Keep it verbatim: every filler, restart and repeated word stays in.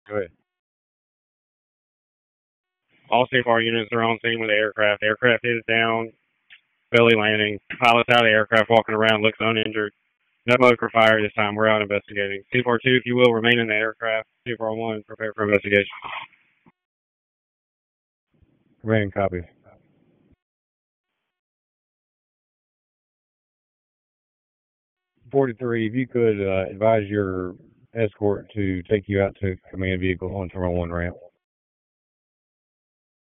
Go ahead. All C F R units are on scene with the aircraft. Aircraft is down, belly landing. Pilot's out of the aircraft, walking around, looks uninjured. No motor fire this time. We're out investigating. C four two, if you will, remain in the aircraft. C four one, prepare for investigation. Remain copy. forty-three, if you could uh, advise your escort to take you out to command vehicle on Terminal one ramp.